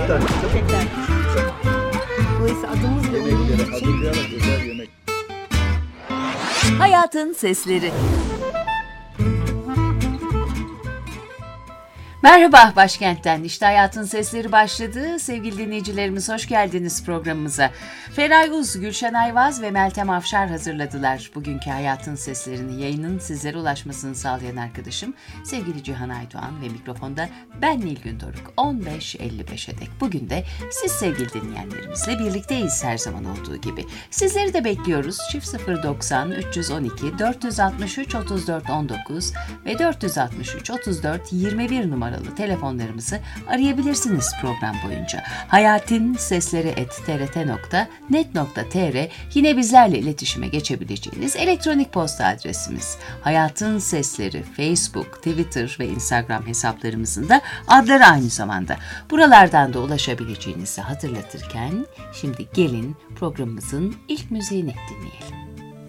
çiçekler. Çiçekler. Dolayısıyla adımızla uyumlu Yemeklere için hazırlayarak özel yemek. Hayatın Sesleri. Merhaba başkentten. İşte Hayatın Sesleri başladı. Sevgili dinleyicilerimiz hoş geldiniz programımıza. Feray Uz, Gülşen Ayvaz ve Meltem Afşar hazırladılar bugünkü Hayatın Seslerini. Yayının sizlere ulaşmasını sağlayan arkadaşım sevgili Cihan Aydoğan ve mikrofonda ben Nilgün Doruk. 15.55'e dek bugün de siz sevgili dinleyenlerimizle birlikteyiz her zaman olduğu gibi. Sizleri de bekliyoruz. Çift 090 312 463 34 19 ve 463 34 21 numaralı telefonlarımızı arayabilirsiniz program boyunca. hayatinSesleri@trt.net.tr yine bizlerle iletişime geçebileceğiniz elektronik posta adresimiz. Hayatın Sesleri Facebook, Twitter ve Instagram hesaplarımızın da adları aynı zamanda. Buralardan da ulaşabileceğinizi hatırlatırken şimdi gelin programımızın ilk müziğini dinleyelim.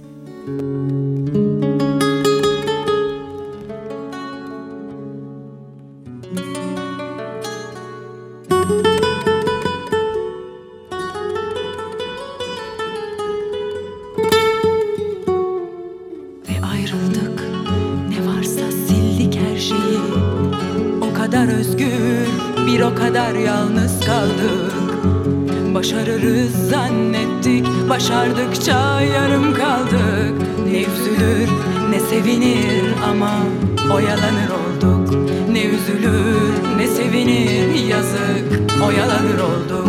O kadar yalnız kaldık. Başarırız zannettik, başardıkça yarım kaldık. Ne üzülür ne sevinir ama oyalanır olduk. Ne üzülür ne sevinir, yazık, oyalanır olduk.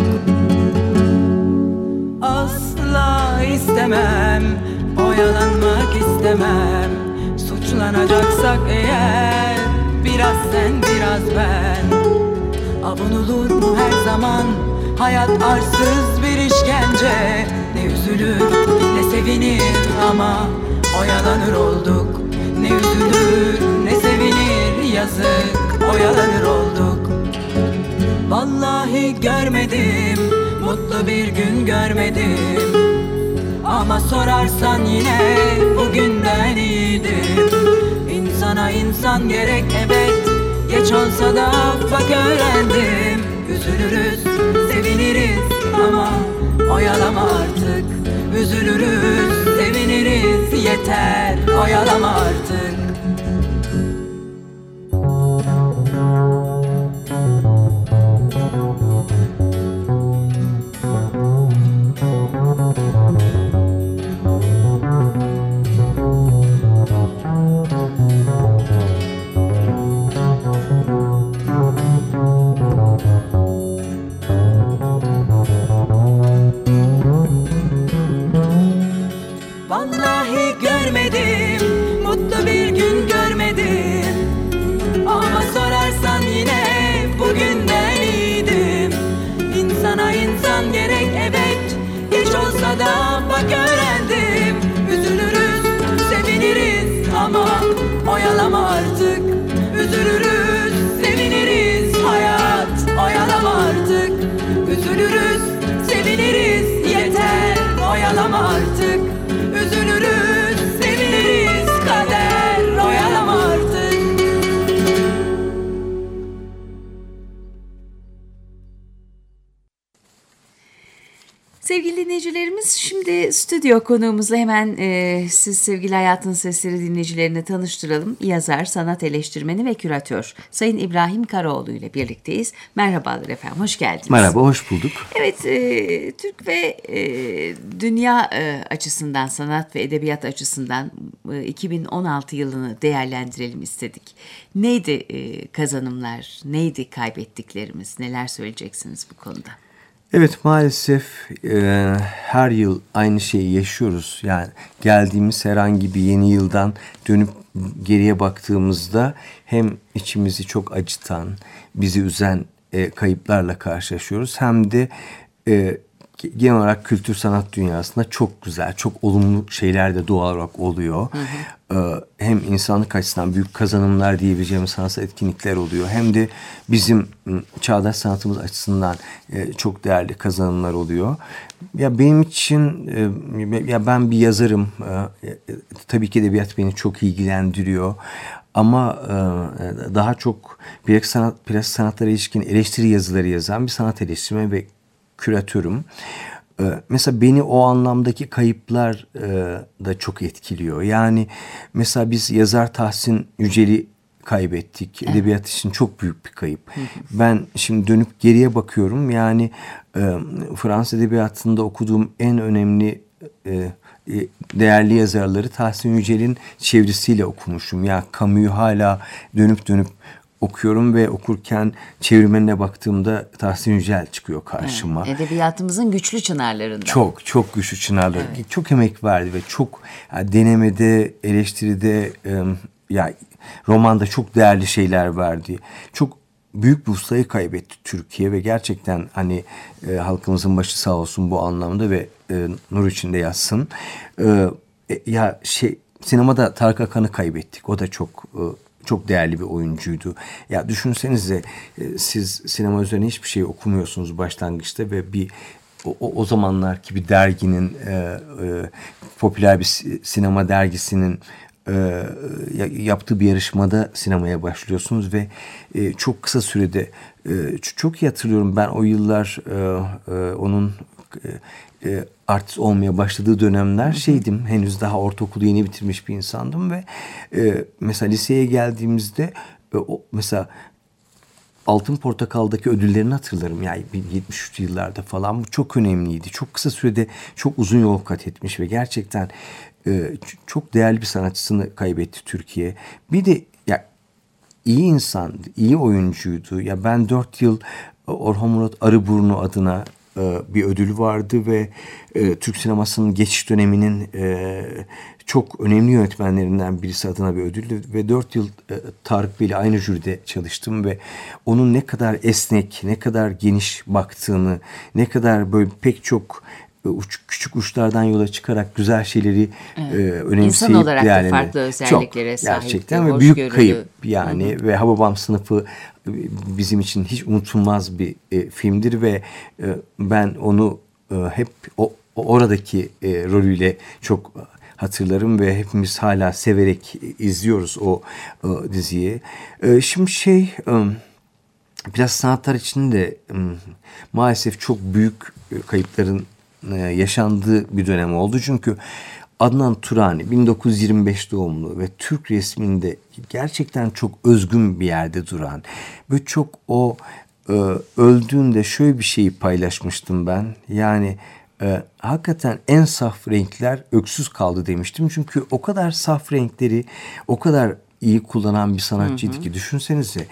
Asla istemem, oyalanmak istemem. Suçlanacaksak eğer, biraz sen biraz ben. Avunulur mu her zaman hayat arsız bir işkence? Ne üzülür ne sevinir ama oyalanır olduk. Ne üzülür ne sevinir, yazık, oyalanır olduk. Vallahi görmedim, mutlu bir gün görmedim. Ama sorarsan yine bugünden iyidir. İnsana insan gerek, evet. Geç olsa da bak öğrendim. Üzülürüz, seviniriz ama oyalama artık. Üzülürüz, seviniriz, yeter, oyalama artık. Vallahi görmedim, mutlu bir gün görmedim. Ama sorarsan yine bugünden iyiydim. İnsana insan gerek, evet. Geç olsa da bak öğrendim. Üzülürüz, seviniriz ama oyalama artık. Üzülürüz, seviniriz, hayat oyalama artık. Üzülürüz, seviniriz, yeter, oyalama artık. Üzülürüz, seviniriz, kader oyalama artık. Sevgili dinleyicilerimiz, şimdi stüdyo konuğumuzla hemen siz sevgili Hayatın Sesleri dinleyicilerini tanıştıralım. Yazar, sanat eleştirmeni ve küratör Sayın İbrahim Karaoğlu ile birlikteyiz. Merhabalar efendim, hoş geldiniz. Merhaba, hoş bulduk. Evet, Türk ve dünya açısından, sanat ve edebiyat açısından 2016 yılını değerlendirelim istedik. Neydi kazanımlar, neydi kaybettiklerimiz, neler söyleyeceksiniz bu konuda? Evet, maalesef her yıl aynı şeyi yaşıyoruz. Yani geldiğimiz herhangi bir yeni yıldan dönüp geriye baktığımızda hem içimizi çok acıtan, bizi üzen kayıplarla karşılaşıyoruz. Hem de genel olarak kültür sanat dünyasında çok güzel, çok olumlu şeyler de doğal olarak oluyor. Hı hı. Hem insanlık açısından büyük kazanımlar diyebileceğimiz sanatsal etkinlikler oluyor. Hem de bizim çağdaş sanatımız açısından çok değerli kazanımlar oluyor. Ya benim için, ya ben bir yazarım. Tabii ki edebiyat beni çok ilgilendiriyor. ama daha çok plastik sanatlara ilişkin eleştiri yazıları yazan bir sanat eleştirmeni ve küratörüm. Mesela beni o anlamdaki kayıplar da çok etkiliyor. Yani mesela biz yazar Tahsin Yücel'i kaybettik. Edebiyat için çok büyük bir kayıp. Ben şimdi dönüp geriye bakıyorum. Yani Fransız edebiyatında okuduğum en önemli değerli yazarları Tahsin Yücel'in çevirisiyle okumuşum. Ya Camus'u hala dönüp okuyorum ve okurken çevirmenine baktığımda Tahsin Yücel çıkıyor karşıma. Edebiyatımızın güçlü çınarlarından. Çok güçlü çınarları. Evet. Çok emek verdi ve çok denemede, eleştiride, romanda çok değerli şeyler verdi. Çok büyük bir ustayı kaybetti Türkiye ve gerçekten hani halkımızın başı sağ olsun bu anlamda ve nur içinde yatsın. Sinemada Tarık Akan'ı kaybettik. O da çok değerli bir oyuncuydu. Ya düşünsenize siz sinema üzerine hiçbir şey okumuyorsunuz başlangıçta ve o zamanlarki bir derginin popüler bir sinema dergisinin yaptığı bir yarışmada sinemaya başlıyorsunuz ve çok kısa sürede çok iyi hatırlıyorum ben o yıllar onun artist olmaya başladığı dönemler şeydim, henüz daha ortaokulu yeni bitirmiş bir insandım ve mesela liseye geldiğimizde mesela Altın Portakal'daki ödüllerini hatırlarım. Yani 73'lü yıllarda falan. Bu çok önemliydi. Çok kısa sürede çok uzun yol kat etmiş ve gerçekten çok değerli bir sanatçısını kaybetti Türkiye. Bir de ya iyi insandı, iyi oyuncuydu. Ya ben 4 yıl Orhan Murat Arıburnu adına bir ödül vardı ve Türk sinemasının geçiş döneminin çok önemli yönetmenlerinden birisi adına bir ödül ve 4 yıl Tarık Bey'le aynı jüride çalıştım ve onun ne kadar esnek, ne kadar geniş baktığını, ne kadar böyle pek çok küçük uçlardan yola çıkarak güzel şeyleri önemseyip İnsan olarak da farklı özelliklere sahip. Gerçekten ve büyük kayıp yani. Ve Hababam Sınıfı bizim için hiç unutulmaz bir filmdir ve ben onu hep oradaki rolüyle çok hatırlarım ve hepimiz hala severek izliyoruz o diziyi. Şimdi biraz sanatlar için de maalesef çok büyük kayıpların yaşandığı bir dönem oldu. Çünkü Adnan Turani 1925 doğumlu ve Türk resminde gerçekten çok özgün bir yerde duran ve çok öldüğünde şöyle bir şeyi paylaşmıştım ben. Yani hakikaten en saf renkler öksüz kaldı demiştim. Çünkü o kadar saf renkleri o kadar iyi kullanan bir sanatçıydı ki düşünsenize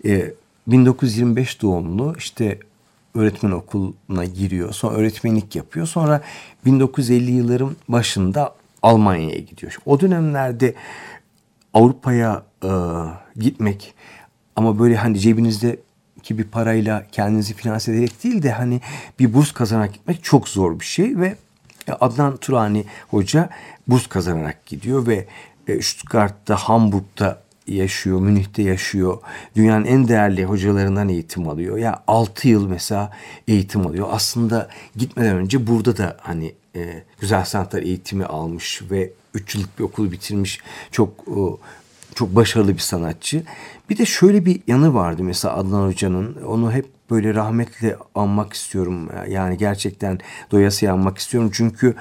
1925 doğumlu işte öğretmen okuluna giriyor. Sonra öğretmenlik yapıyor. Sonra 1950 yılların başında Almanya'ya gidiyor. O dönemlerde Avrupa'ya gitmek ama böyle hani cebinizdeki bir parayla kendinizi finanse ederek değil de hani bir burs kazanarak gitmek çok zor bir şey ve Adnan Turani Hoca burs kazanarak gidiyor ve Stuttgart'ta, Hamburg'da yaşıyor, Münih'te yaşıyor. Dünyanın en değerli hocalarından eğitim alıyor. Ya 6 yıl mesela eğitim alıyor. Aslında gitmeden önce burada da hani güzel sanatlar eğitimi almış ve 3 yıllık bir okulu bitirmiş. Çok başarılı bir sanatçı. Bir de şöyle bir yanı vardı mesela Adnan Hoca'nın. Onu hep böyle rahmetle anmak istiyorum. Yani gerçekten doyasıya anmak istiyorum. Çünkü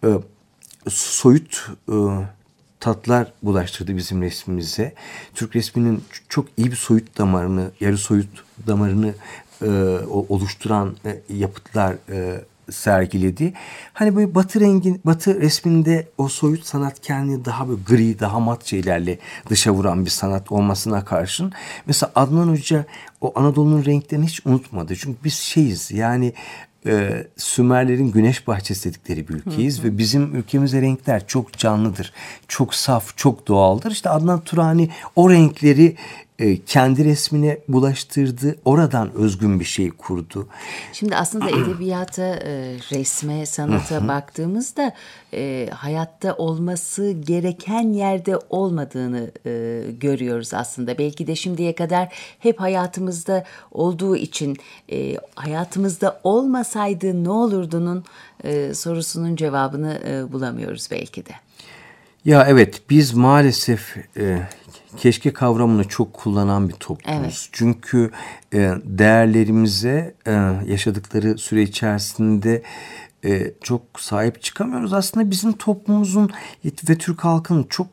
soyut tatlar bulaştırdı bizim resmimize. Türk resminin çok iyi bir soyut damarını, yarı soyut damarını oluşturan yapıtlar sergiledi. Hani böyle batı resminde o soyut sanat kendini daha böyle gri, daha mat şeylerle dışa vuran bir sanat olmasına karşın mesela Adnan Hoca o Anadolu'nun renklerini hiç unutmadı. Çünkü biz yani Sümerlerin güneş bahçesi dedikleri bir ülkeyiz ve bizim ülkemizde renkler çok canlıdır. Çok saf, çok doğaldır. İşte Adnan Turani o renkleri kendi resmine bulaştırdı. Oradan özgün bir şey kurdu. Şimdi aslında edebiyata, resme, sanata baktığımızda hayatta olması gereken yerde olmadığını görüyoruz aslında. Belki de şimdiye kadar hep hayatımızda olduğu için hayatımızda olmasaydı ne olurdunun sorusunun cevabını bulamıyoruz belki de. Ya evet biz maalesef keşke kavramını çok kullanan bir toplumuz. Evet. Çünkü değerlerimize yaşadıkları süre içerisinde çok sahip çıkamıyoruz. Aslında bizim toplumumuzun ve Türk halkının çok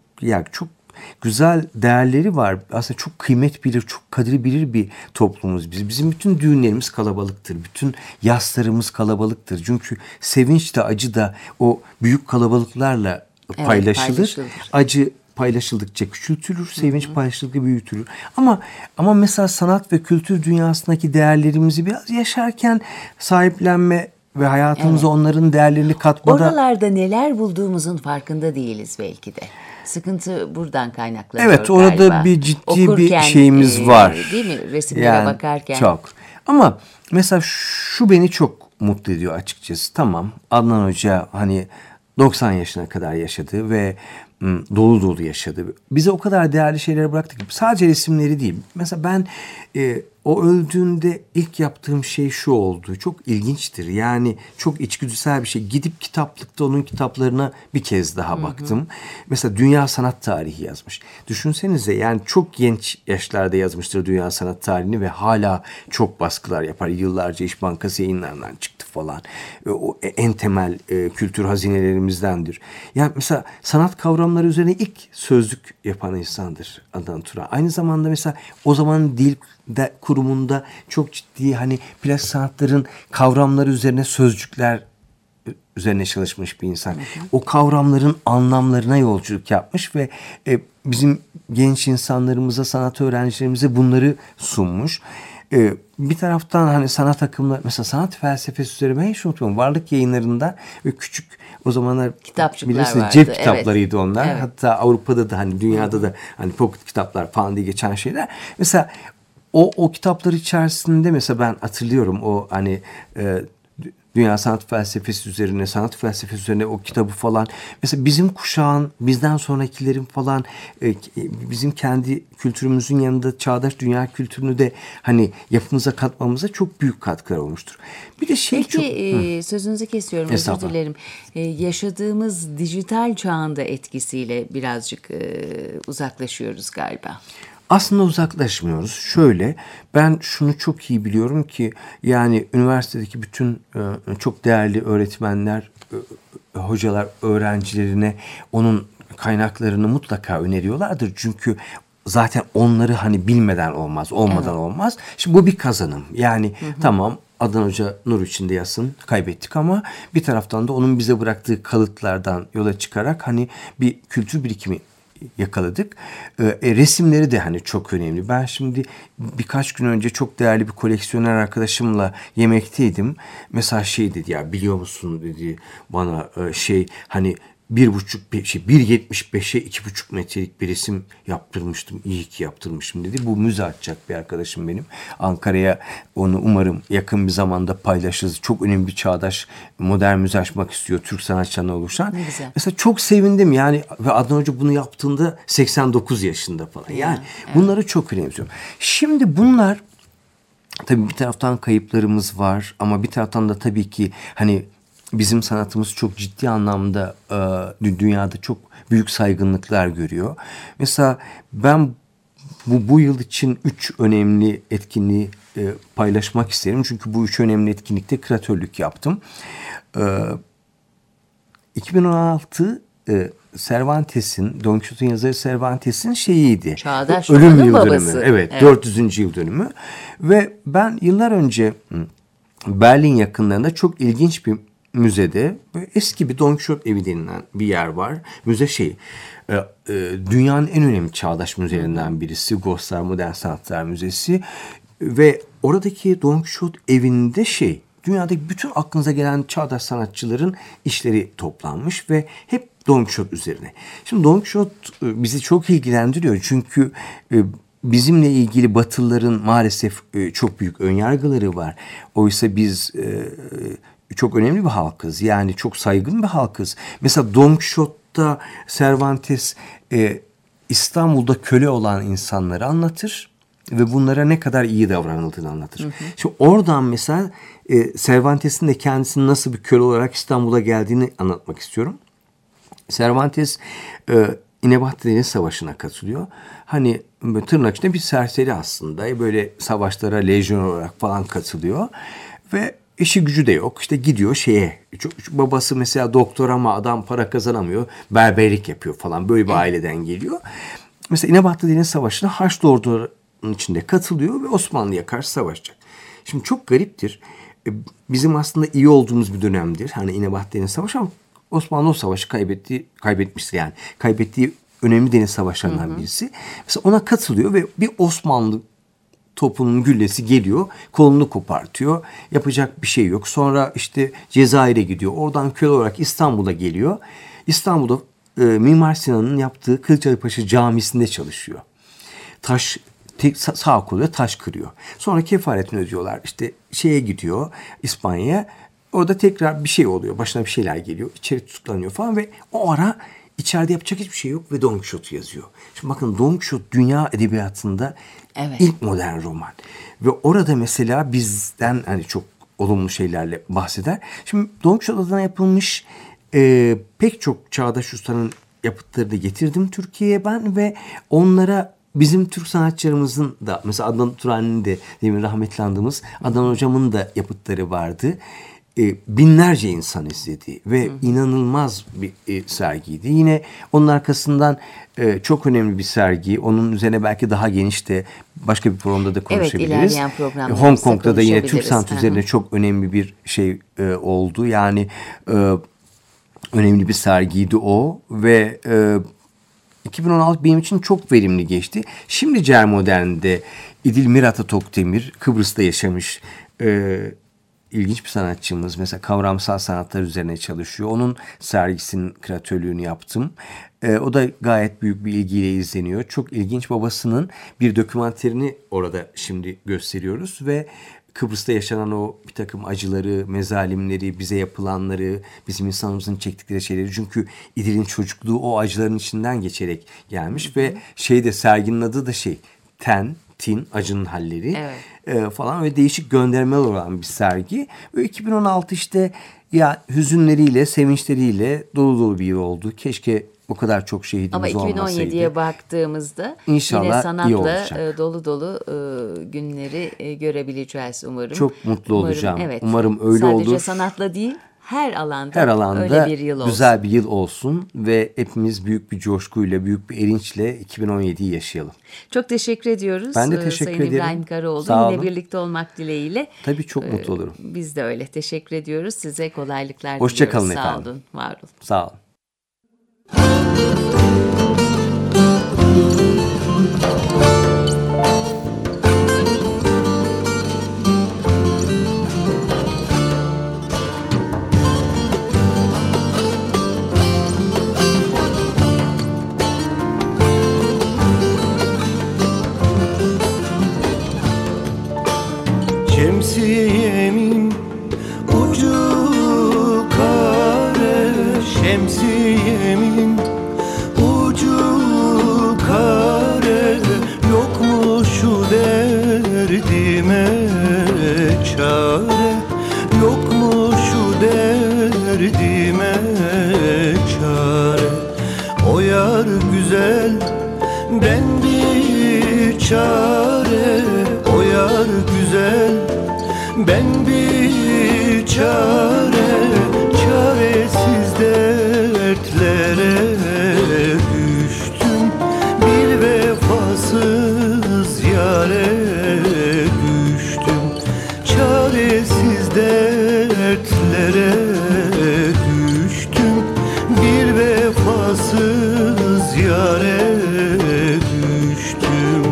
güzel değerleri var. Aslında çok kıymet bilir, çok kadir bilir bir toplumuz biz. Bizim bütün düğünlerimiz kalabalıktır. Bütün yaslarımız kalabalıktır. Çünkü sevinç de acı da o büyük kalabalıklarla paylaşılır. Acı paylaşıldıkça küçültülür, sevinç paylaşıldıkça büyütülür. Ama mesela sanat ve kültür dünyasındaki değerlerimizi biraz yaşarken sahiplenme ve hayatımıza onların değerlerini katmada... Oralarda neler bulduğumuzun farkında değiliz belki de. Sıkıntı buradan kaynaklanıyor Evet, orada galiba. bir ciddi Okurken, bir şeyimiz var. Değil mi? Resimlere bakarken. Çok. Ama mesela şu beni çok mutlu ediyor açıkçası. Tamam, Adnan Hoca hani 90 yaşına kadar yaşadı ve dolu dolu yaşadı. Bize o kadar değerli şeyler bıraktı ki sadece resimleri değil. Mesela ben o öldüğünde ilk yaptığım şey şu oldu. Çok ilginçtir. Yani çok içgüdüsel bir şey. Gidip kitaplıkta onun kitaplarına bir kez daha baktım. Mesela Dünya Sanat Tarihi yazmış. Düşünsenize, yani çok genç yaşlarda yazmıştır Dünya Sanat Tarihini ve hala çok baskılar yapar. Yıllarca İş Bankası yayınlarından çıktı falan. O en temel kültür hazinelerimizdendir. Yani mesela sanat kavramları üzerine ilk sözlük yapan insandır Adnan Turan. Aynı zamanda mesela o zaman dil kurumunda çok ciddi hani plastik sanatların kavramları üzerine sözcükler üzerine çalışmış bir insan. O kavramların anlamlarına yolculuk yapmış ve bizim genç insanlarımıza, sanat öğrencilerimize bunları sunmuş. Bir taraftan hani sanat akımları, mesela sanat felsefesi üzerine ben hiç unutmuyorum. Varlık Yayınları'nda ve küçük, o zamanlar bilirsiniz cep kitaplarıydı onlar. Evet. Hatta Avrupa'da da hani dünyada da hani pocket kitaplar falan diye geçen şeyler. Mesela o kitaplar içerisinde mesela ben hatırlıyorum o hani Dünya Sanat Felsefesi üzerine, sanat felsefesi üzerine o kitabı falan. Mesela bizim kuşağın, bizden sonrakilerin falan bizim kendi kültürümüzün yanında çağdaş dünya kültürünü de hani yapımıza katmamıza çok büyük katkılar olmuştur. Bir de şey peki, sözünüzü kesiyorum, özür dilerim. Yaşadığımız dijital çağın da etkisiyle birazcık uzaklaşıyoruz galiba. Aslında uzaklaşmıyoruz. Şöyle, ben şunu çok iyi biliyorum ki yani üniversitedeki bütün çok değerli öğretmenler, hocalar öğrencilerine onun kaynaklarını mutlaka öneriyorlardır. Çünkü zaten onları hani bilmeden olmaz, olmadan olmaz. Şimdi bu bir kazanım. Yani tamam, Adnan Hoca nur içinde yatsın, kaybettik ama bir taraftan da onun bize bıraktığı kalıtlardan yola çıkarak hani bir kültür birikimi yakaladık. Resimleri de hani çok önemli. Ben şimdi birkaç gün önce çok değerli bir koleksiyoner arkadaşımla yemekteydim. Mesela şey dedi, ya biliyor musun dedi bana hani 1.75'e 2.5 metrelik bir resim yaptırmıştım. İyi ki yaptırmışım dedi. Bu müze açacak bir arkadaşım benim. Ankara'ya onu umarım yakın bir zamanda paylaşırız. Çok önemli bir çağdaş modern müze açmak istiyor. Türk sanatçılarına oluşan. Mesela çok sevindim yani ve Adnan Hoca bunu yaptığında 89 yaşında falan. Yani bunları çok önemsiyorum. Şimdi bunlar tabii bir taraftan kayıplarımız var ama bir taraftan da tabii ki hani bizim sanatımız çok ciddi anlamda dünyada çok büyük saygınlıklar görüyor. Mesela ben bu yıl için 3 önemli etkinliği paylaşmak isterim. Çünkü bu 3 önemli etkinlikte küratörlük yaptım. 2016 Cervantes'in, Don Quixote'un yazarı Cervantes'in şeyiydi. Çağdaş ölüm yıl babası. dönümü. Evet, 400. yıl dönümü. Ve ben yıllar önce Berlin yakınlarında çok ilginç bir müzede, eski bir Don Quixote evi denilen bir yer var. Müze dünyanın en önemli çağdaş müzelerinden birisi. Goslar Modern Sanatlar Müzesi. Ve oradaki Don Quixote evinde dünyadaki bütün aklınıza gelen çağdaş sanatçıların işleri toplanmış ve hep Don Quixote üzerine. Şimdi Don Quixote bizi çok ilgilendiriyor. Çünkü bizimle ilgili Batılıların maalesef çok büyük önyargıları var. Oysa biz çok önemli bir halkız. Yani çok saygın bir halkız. Mesela Don Quixote'da Cervantes İstanbul'da köle olan insanları anlatır ve bunlara ne kadar iyi davranıldığını anlatır. Şimdi oradan mesela Cervantes'in de kendisinin nasıl bir köle olarak İstanbul'a geldiğini anlatmak istiyorum. Cervantes İnebahti Deniz Savaşı'na katılıyor. Hani tırnak içinde bir serseri aslında. Böyle savaşlara lejyon olarak falan katılıyor. Ve işi gücü de yok. İşte gidiyor şeye. Babası mesela doktor ama adam para kazanamıyor. Berberlik yapıyor falan. Böyle bir aileden geliyor. Mesela İnebahti Deniz Savaşı'na Haçlı ordularının içinde katılıyor ve Osmanlı'ya karşı savaşacak. Şimdi çok gariptir. Bizim aslında iyi olduğumuz bir dönemdir. Hani İnebahti Deniz Savaşı ama Osmanlı o savaşı kaybetmiştir yani. Kaybettiği önemli deniz savaşlarından birisi. Mesela ona katılıyor ve bir Osmanlı topunun güllesi geliyor, kolunu kopartıyor. Yapacak bir şey yok. Sonra işte Cezayir'e gidiyor. Oradan köle olarak İstanbul'a geliyor. İstanbul'da Mimar Sinan'ın yaptığı Kılıçdaroğlu Camisi'nde çalışıyor. Sağ koluyla taş kırıyor. Sonra kefaretini ödüyorlar. İşte şeye gidiyor İspanya'ya. Orada tekrar bir şey oluyor. Başına bir şeyler geliyor. İçeri tutuklanıyor falan ve o ara içeride yapacak hiçbir şey yok ve Don Quixote yazıyor. Şimdi bakın Don Quixote dünya edebiyatında ilk modern roman. Ve orada mesela bizden hani çok olumlu şeylerle bahseder. Şimdi Don Quixote adına yapılmış pek çok çağdaş ustanın yapıtları da getirdim Türkiye'ye ben ve onlara bizim Türk sanatçılarımızın da mesela Adnan Turani'nin de demin rahmetli andığımız Adnan Hocam'ın da yapıtları vardı. Binlerce insan izledi ve inanılmaz bir sergiydi. Yine onun arkasından çok önemli bir sergi. Onun üzerine belki daha geniş de başka bir programda da konuşabiliriz. Evet, ilerleyen programda Hong Kong'da da yine Türk sanat üzerine çok önemli bir şey oldu. Yani önemli bir sergiydi o ve 2016 benim için çok verimli geçti. Şimdi Cermodern'de İdil Mirat Tokdemir Kıbrıs'ta yaşamış ilginç bir sanatçımız. Mesela kavramsal sanatlar üzerine çalışıyor. Onun sergisinin küratörlüğünü yaptım. O da gayet büyük bir ilgiyle izleniyor. Çok ilginç, babasının bir dokümanterini orada şimdi gösteriyoruz ve Kıbrıs'ta yaşanan o bir takım acıları, mezalimleri, bize yapılanları, bizim insanımızın çektikleri şeyleri. Çünkü İdil'in çocukluğu o acıların içinden geçerek gelmiş ve serginin adı da Tin, acının halleri falan ve değişik göndermeler olan bir sergi. Ve 2016 işte ya hüzünleriyle, sevinçleriyle dolu bir yıl oldu. Keşke o kadar çok şehidimiz olmasaydı. Ama 2017'ye baktığımızda İnşallah yine sanatla dolu günleri görebileceğiz umarım. Çok mutlu olacağım. Evet. Umarım öyle olur. Sadece sanatla değil, her alanda öyle bir yıl olsun. Güzel bir yıl olsun ve hepimiz büyük bir coşkuyla, büyük bir erinçle 2017'yi yaşayalım. Çok teşekkür ediyoruz. Ben de teşekkür Sayın ederim. İbrahim Karaoğlu. Sağ olun. Yine birlikte olmak dileğiyle. Tabii çok mutlu olurum. Biz de öyle. Teşekkür ediyoruz. Size kolaylıklar diliyoruz. Hoşça kalın efendim. Sağ olun, var olun. Sağ olun. Şemsiyemin ucu kare, şemsiyemin ucu kare, yok mu şu derdime çare, yok mu şu derdime çare. O yar güzel, ben bir çare, o yar güzel, ben bir çare, çaresiz dertlere düştüm, bir vefasız yare düştüm, çaresiz dertlere düştüm, bir vefasız yare düştüm.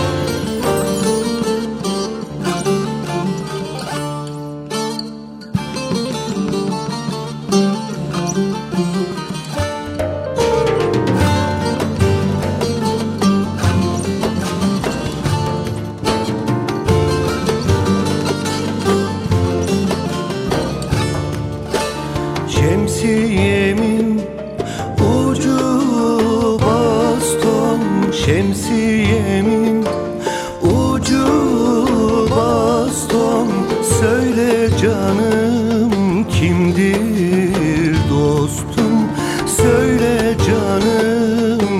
Şemsiyemin ucu baston, şemsiyemin ucu baston. Söyle canım kimdir dostum, söyle canım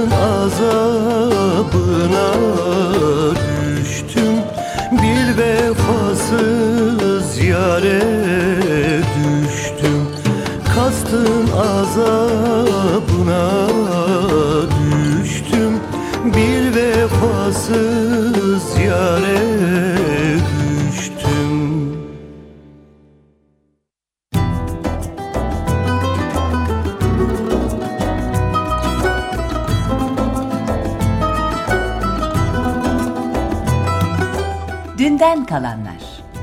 Kastın azabına düştüm, bir vefasız yare düştüm. Kastın azabına düştüm, bir vefasız yare düştüm. Dünden kalanlar.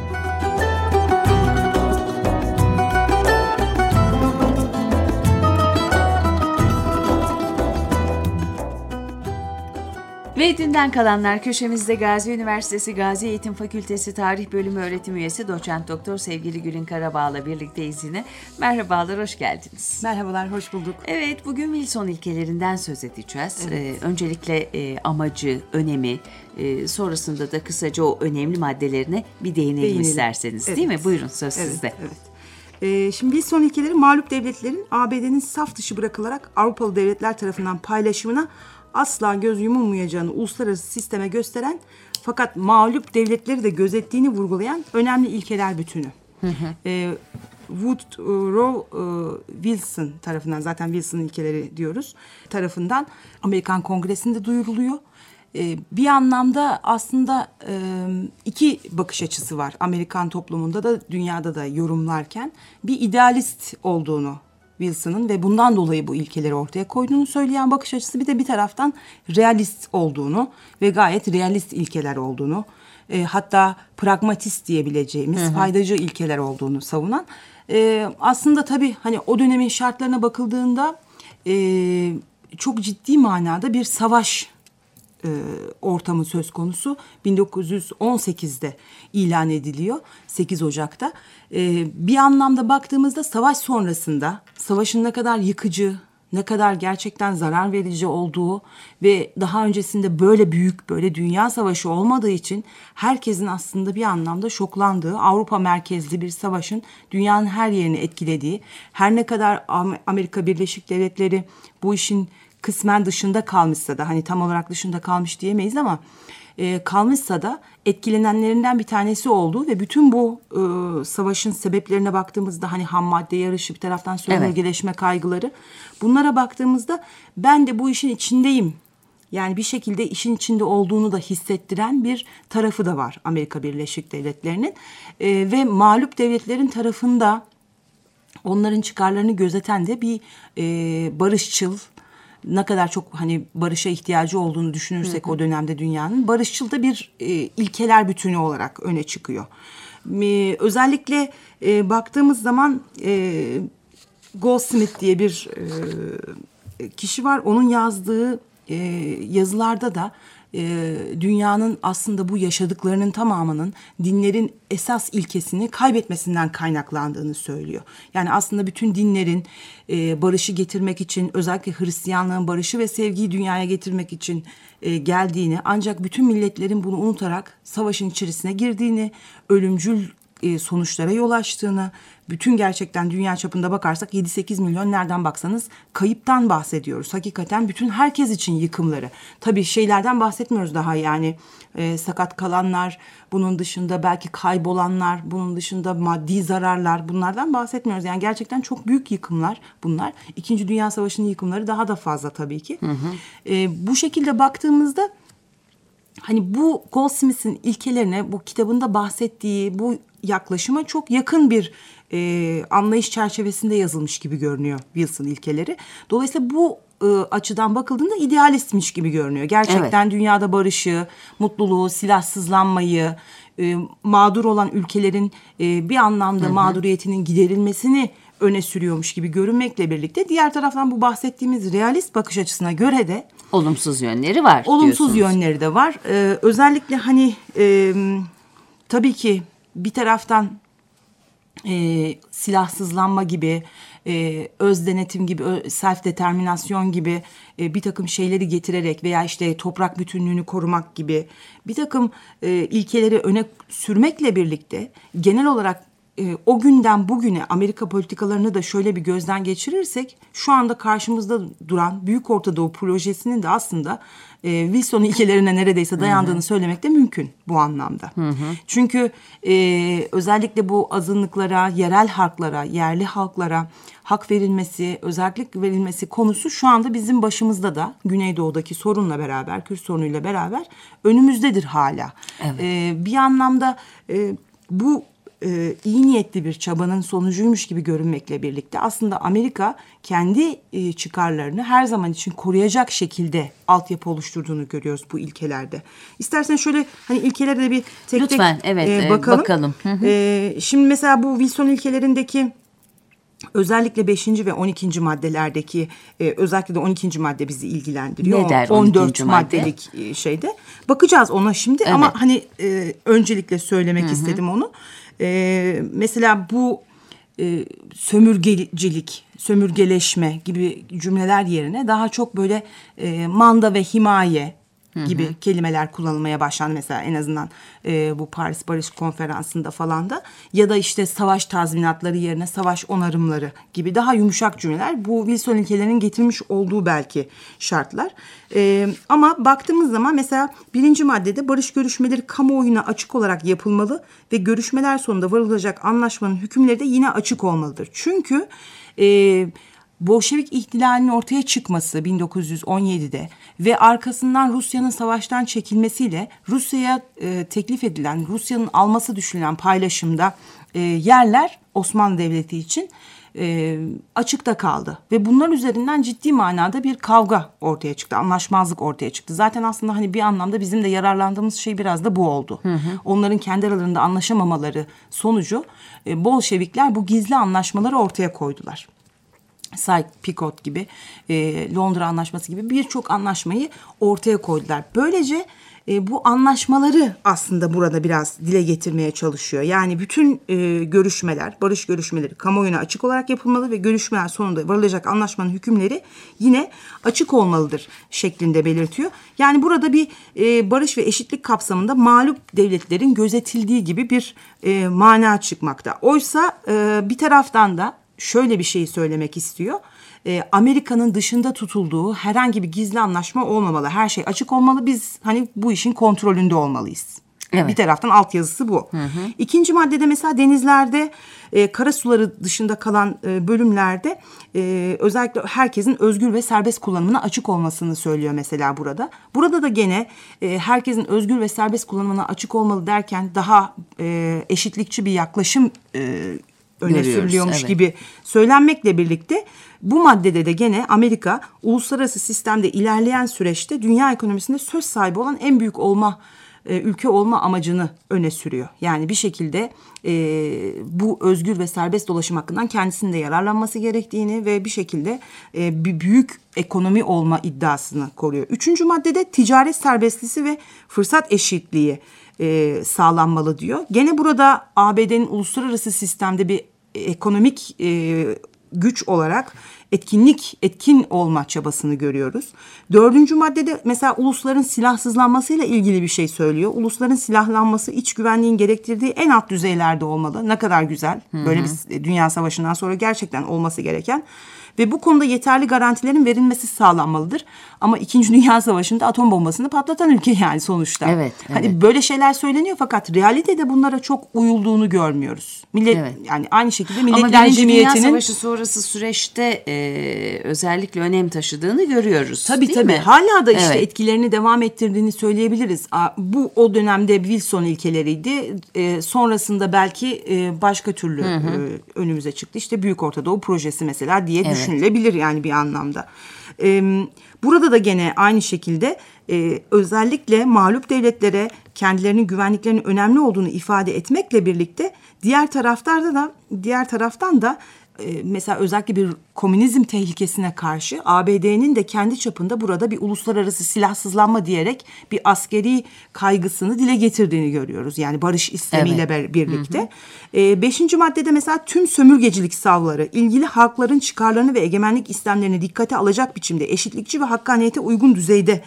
Ve dünden kalanlar köşemizde Gazi Üniversitesi Gazi Eğitim Fakültesi Tarih Bölümü öğretim üyesi doçent doktor sevgili Gülin Karabağ'la birlikteyiz yine. Merhabalar, hoş geldiniz. Merhabalar, hoş bulduk. Evet, bugün Wilson ilkelerinden söz edeceğiz. Evet. Öncelikle amacı, önemi, sonrasında da kısaca o önemli maddelerine bir değinelim isterseniz. Evet. Değil mi? Buyurun, söz sizde. Evet. Şimdi Wilson ilkeleri mağlup devletlerin ABD'nin saf dışı bırakılarak Avrupalı devletler tarafından paylaşımına asla göz yumulmayacağını uluslararası sisteme gösteren fakat mağlup devletleri de gözettiğini vurgulayan önemli ilkeler bütünü. Woodrow Wilson tarafından, zaten Wilson ilkeleri diyoruz, tarafından Amerikan Kongresi'nde duyuruluyor. Bir anlamda aslında iki bakış açısı var Amerikan toplumunda da dünyada da yorumlarken. Bir idealist olduğunu Wilson'ın ve bundan dolayı bu ilkeleri ortaya koyduğunu söyleyen bakış açısı, bir de bir taraftan realist olduğunu ve gayet realist ilkeler olduğunu, hatta pragmatist diyebileceğimiz faydacı ilkeler olduğunu savunan. Aslında tabii hani o dönemin şartlarına bakıldığında çok ciddi manada bir savaş ortamı söz konusu. 1918'de ilan ediliyor, 8 Ocak'ta. Bir anlamda baktığımızda savaş sonrasında savaşın ne kadar yıkıcı, ne kadar gerçekten zarar verici olduğu ve daha öncesinde böyle büyük, böyle dünya savaşı olmadığı için herkesin aslında bir anlamda şoklandığı, Avrupa merkezli bir savaşın dünyanın her yerini etkilediği, her ne kadar Amerika Birleşik Devletleri bu işin kısmen dışında kalmışsa da, hani tam olarak dışında kalmış diyemeyiz ama kalmışsa da etkilenenlerinden bir tanesi oldu ve bütün bu savaşın sebeplerine baktığımızda, hani ham madde yarışı, bir taraftan sömürgeleşme kaygıları, bunlara baktığımızda ben de bu işin içindeyim, yani bir şekilde işin içinde olduğunu da hissettiren bir tarafı da var Amerika Birleşik Devletleri'nin. Ve mağlup devletlerin tarafında onların çıkarlarını gözeten de bir barışçıl, ne kadar çok hani barışa ihtiyacı olduğunu düşünürsek o dönemde dünyanın, barışçıl da bir ilkeler bütünü olarak öne çıkıyor. Özellikle baktığımız zaman Goldsmith diye bir kişi var. Onun yazdığı yazılarda da dünyanın aslında bu yaşadıklarının tamamının dinlerin esas ilkesini kaybetmesinden kaynaklandığını söylüyor. Yani aslında bütün dinlerin barışı getirmek için, özellikle Hristiyanlığın barışı ve sevgiyi dünyaya getirmek için geldiğini, ancak bütün milletlerin bunu unutarak savaşın içerisine girdiğini, ölümcül sonuçlara yol açtığını, bütün gerçekten dünya çapında bakarsak 7-8 milyon nereden baksanız kayıptan bahsediyoruz. Hakikaten bütün herkes için yıkımları. Tabii şeylerden bahsetmiyoruz daha, yani sakat kalanlar, bunun dışında belki kaybolanlar, bunun dışında maddi zararlar, bunlardan bahsetmiyoruz. Yani gerçekten çok büyük yıkımlar bunlar. İkinci Dünya Savaşı'nın yıkımları daha da fazla tabii ki. Bu şekilde baktığımızda hani bu Goldsmith'in ilkelerine, bu kitabında bahsettiği bu yaklaşıma çok yakın bir anlayış çerçevesinde yazılmış gibi görünüyor Wilson ilkeleri. Dolayısıyla bu açıdan bakıldığında idealistmiş gibi görünüyor. Gerçekten dünyada barışı, mutluluğu, silahsızlanmayı, mağdur olan ülkelerin bir anlamda mağduriyetinin giderilmesini öne sürüyormuş gibi görünmekle birlikte, diğer taraftan bu bahsettiğimiz realist bakış açısına göre de olumsuz yönleri var. Olumsuz yönleri de var. Özellikle hani tabii ki bir taraftan silahsızlanma gibi, öz denetim gibi, self determinasyon gibi bir takım şeyleri getirerek veya işte toprak bütünlüğünü korumak gibi bir takım ilkeleri öne sürmekle birlikte genel olarak o günden bugüne Amerika politikalarını da şöyle bir gözden geçirirsek şu anda karşımızda duran Büyük Orta Doğu projesinin de aslında Wilson ilkelerine neredeyse dayandığını söylemek de mümkün bu anlamda. Çünkü özellikle bu azınlıklara, yerel halklara, yerli halklara hak verilmesi, özellik verilmesi konusu şu anda bizim başımızda da Güneydoğu'daki sorunla beraber, Kürt sorunuyla beraber önümüzdedir hala. Evet. Bir anlamda bu iyi niyetli bir çabanın sonucuymuş gibi görünmekle birlikte aslında Amerika kendi çıkarlarını her zaman için koruyacak şekilde altyapı oluşturduğunu görüyoruz bu ilkelerde. İstersen şöyle hani ilkelere de bir tek lütfen, tek bakalım. Şimdi mesela bu Wilson ilkelerindeki özellikle 5. ve 12. maddelerdeki özellikle de 12. madde bizi ilgilendiriyor. Ne der 14 maddelik şeyde. Bakacağız ona şimdi ama hani öncelikle söylemek istedim onu. Mesela bu sömürgecilik, sömürgeleşme gibi cümleler yerine daha çok böyle manda ve himaye gibi kelimeler kullanılmaya başlandı mesela en azından bu Paris Barış Konferansı'nda falan da ya da işte savaş tazminatları yerine savaş onarımları gibi daha yumuşak cümleler bu Wilson ilkelerinin getirmiş olduğu belki şartlar. Ama baktığımız zaman mesela 1. maddede barış görüşmeleri kamuoyuna açık olarak yapılmalı ve görüşmeler sonunda varılacak anlaşmanın hükümleri de yine açık olmalıdır. Çünkü Bolşevik ihtilalinin ortaya çıkması 1917'de ve arkasından Rusya'nın savaştan çekilmesiyle Rusya'ya teklif edilen, Rusya'nın alması düşünülen paylaşımda yerler Osmanlı Devleti için açıkta kaldı. Ve bunlar üzerinden ciddi manada bir kavga ortaya çıktı, anlaşmazlık ortaya çıktı. Zaten aslında hani bir anlamda bizim de yararlandığımız şey biraz da bu oldu. Onların kendi aralarında anlaşamamaları sonucu Bolşevikler bu gizli anlaşmaları ortaya koydular. Sykes-Picot gibi, Londra Anlaşması gibi birçok anlaşmayı ortaya koydular. Böylece bu anlaşmaları aslında burada biraz dile getirmeye çalışıyor. Yani bütün görüşmeler, barış görüşmeleri kamuoyuna açık olarak yapılmalı ve görüşmeler sonunda varılacak anlaşmanın hükümleri yine açık olmalıdır şeklinde belirtiyor. Yani burada bir barış ve eşitlik kapsamında mağlup devletlerin gözetildiği gibi bir mana çıkmakta. Oysa bir taraftan da şöyle bir şey söylemek istiyor. Amerika'nın dışında tutulduğu herhangi bir gizli anlaşma olmamalı. Her şey açık olmalı. Biz hani bu işin kontrolünde olmalıyız. Evet. Bir taraftan altyazısı bu. 2. maddede mesela denizlerde, karasuları dışında kalan bölümlerde özellikle herkesin özgür ve serbest kullanımına açık olmasını söylüyor mesela burada. Burada da gene herkesin özgür ve serbest kullanımına açık olmalı derken daha eşitlikçi bir yaklaşım öne sürülüyormuş gibi söylenmekle birlikte bu maddede de gene Amerika uluslararası sistemde ilerleyen süreçte dünya ekonomisinde söz sahibi olan en büyük ülke olma amacını öne sürüyor. Yani bir şekilde bu özgür ve serbest dolaşım hakkından kendisinin de yararlanması gerektiğini ve bir şekilde bir büyük ekonomi olma iddiasını koruyor. 3. maddede ticaret serbestliği ve fırsat eşitliği sağlanmalı diyor. Gene burada ABD'nin uluslararası sistemde bir ekonomik güç olarak etkin olma çabasını görüyoruz. 4. maddede mesela ulusların silahsızlanmasıyla ilgili bir şey söylüyor. Ulusların silahlanması iç güvenliğin gerektirdiği en alt düzeylerde olmalı. Ne kadar güzel. Böyle bir dünya savaşından sonra gerçekten olması gereken. Ve bu konuda yeterli garantilerin verilmesi sağlanmalıdır. Ama 2. Dünya Savaşı'nda atom bombasını patlatan ülke yani sonuçta. Evet. Hani böyle şeyler söyleniyor fakat realitede bunlara çok uyulduğunu görmüyoruz. Yani aynı şekilde Milletler Cemiyeti'nin... Ama 1. Dünya Savaşı sonrası süreçte özellikle önem taşıdığını görüyoruz. Tabii. Mi? Hala da işte etkilerini devam ettirdiğini söyleyebiliriz. Bu o dönemde Wilson ilkeleriydi. Sonrasında belki başka türlü önümüze çıktı. İşte Büyük Orta Doğu Projesi mesela diye düşünülebilir yani bir anlamda. Burada da gene aynı şekilde özellikle mağlup devletlere kendilerinin güvenliklerinin önemli olduğunu ifade etmekle birlikte diğer taraftan da mesela özellikle bir komünizm tehlikesine karşı ABD'nin de kendi çapında burada bir uluslararası silahsızlanma diyerek bir askeri kaygısını dile getirdiğini görüyoruz. Yani barış istemiyle birlikte. 5. maddede mesela tüm sömürgecilik savları ilgili halkların çıkarlarını ve egemenlik istemlerini dikkate alacak biçimde eşitlikçi ve hakkaniyete uygun düzeyde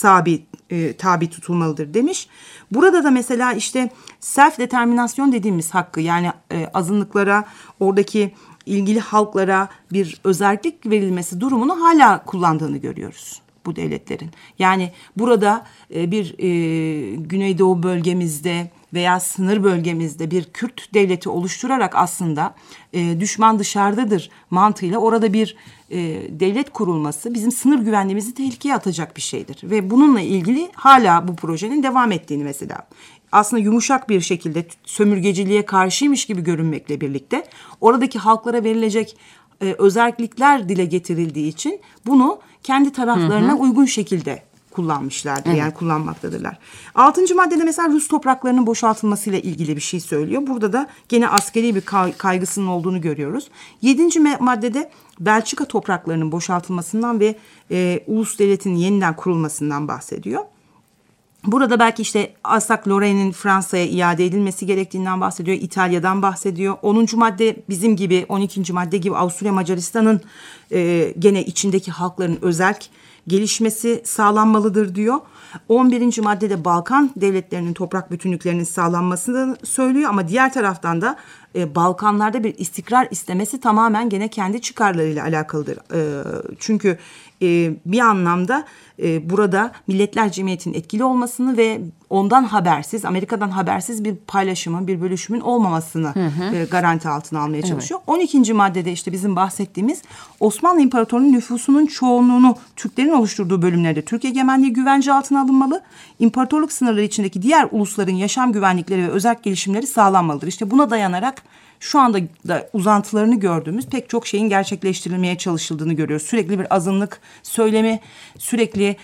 tabi tutulmalıdır demiş. Burada da mesela işte self determinasyon dediğimiz hakkı, yani azınlıklara, oradaki ilgili halklara bir özellik verilmesi durumunu hala kullandığını görüyoruz bu devletlerin. Yani burada bir Güneydoğu bölgemizde veya sınır bölgemizde bir Kürt devleti oluşturarak aslında düşman dışarıdadır mantığıyla orada bir devlet kurulması bizim sınır güvenliğimizi tehlikeye atacak bir şeydir. Ve bununla ilgili hala bu projenin devam ettiğini mesela aslında yumuşak bir şekilde sömürgeciliğe karşıymış gibi görünmekle birlikte oradaki halklara verilecek özellikler dile getirildiği için bunu kendi taraflarına uygun şekilde kullanmışlardır. Evet. Yani kullanmaktadırlar. 6. maddede mesela Rus topraklarının boşaltılmasıyla ilgili bir şey söylüyor. Burada da gene askeri bir kaygısının olduğunu görüyoruz. 7. maddede Belçika topraklarının boşaltılmasından ve ulus devletinin yeniden kurulmasından bahsediyor. Burada belki işte Alsace-Lorraine'in Fransa'ya iade edilmesi gerektiğinden bahsediyor. İtalya'dan bahsediyor. 10. madde bizim gibi, 12. madde gibi Avusturya Macaristan'ın gene içindeki halkların özerk gelişmesi sağlanmalıdır diyor. 11. maddede Balkan devletlerinin toprak bütünlüklerinin sağlanmasını söylüyor. Ama diğer taraftan da Balkanlarda bir istikrar istemesi tamamen gene kendi çıkarlarıyla alakalıdır. Çünkü bir anlamda burada Milletler Cemiyeti'nin etkili olmasını ve ondan habersiz, Amerika'dan habersiz bir paylaşımın, bir bölüşümün olmamasını garanti altına almaya çalışıyor. Evet. 12. maddede işte bizim bahsettiğimiz Osmanlı İmparatorluğu'nun nüfusunun çoğunluğunu Türklerin oluşturduğu bölümlerde Türk egemenliği güvence altına alınmalı. İmparatorluk sınırları içindeki diğer ulusların yaşam güvenlikleri ve özerk gelişimleri sağlanmalıdır. İşte buna dayanarak şu anda da uzantılarını gördüğümüz pek çok şeyin gerçekleştirilmeye çalışıldığını görüyoruz. Sürekli bir azınlık söylemi, sürekli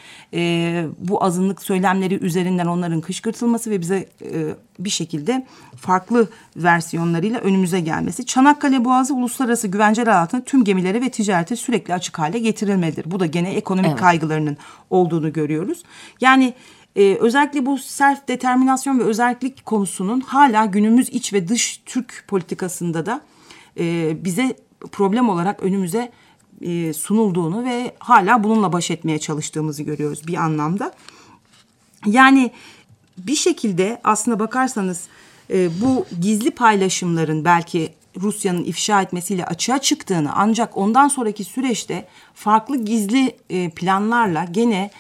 bu azınlık söylemleri üzerinden onların kışkırtılması ve bize bir şekilde farklı versiyonlarıyla önümüze gelmesi. Çanakkale Boğazı uluslararası güvenceler altında tüm gemilere ve ticarete sürekli açık hale getirilmelidir. Bu da gene ekonomik kaygılarının olduğunu görüyoruz. Yani özellikle bu self determinasyon ve özellik konusunun hala günümüz iç ve dış Türk politikasında da bize problem olarak önümüze sunulduğunu ve hala bununla baş etmeye çalıştığımızı görüyoruz bir anlamda. Yani bir şekilde aslına bakarsanız bu gizli paylaşımların belki Rusya'nın ifşa etmesiyle açığa çıktığını, ancak ondan sonraki süreçte farklı gizli planlarla gene